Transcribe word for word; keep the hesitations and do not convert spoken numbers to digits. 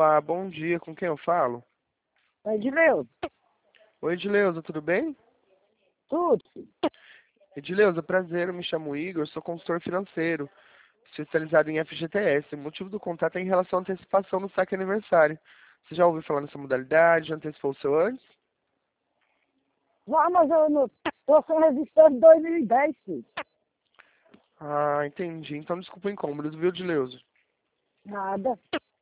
Olá, bom dia. Com quem eu falo? É Edileuza. Oi, Edileuza, tudo bem? Tudo, filho. Edileuza, prazer, eu me chamo Igor, sou consultor financeiro, especializado em F G T S. O motivo do contato é em relação à antecipação no saque aniversário. Você já ouviu falar nessa modalidade? Já antecipou o seu antes? Já, mas eu não tô sem resistência de dois mil e dez, filho. Ah, entendi. Então desculpa o incômodo, viu, Edileuza? Nada.